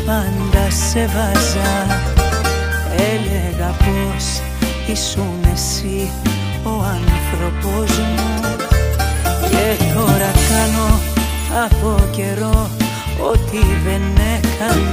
πάντα σε βάζα. Έλεγα πως ήσουν εσύ ο άνθρωπος μου. Και τώρα κάνω από καιρό ό,τι δεν έκανα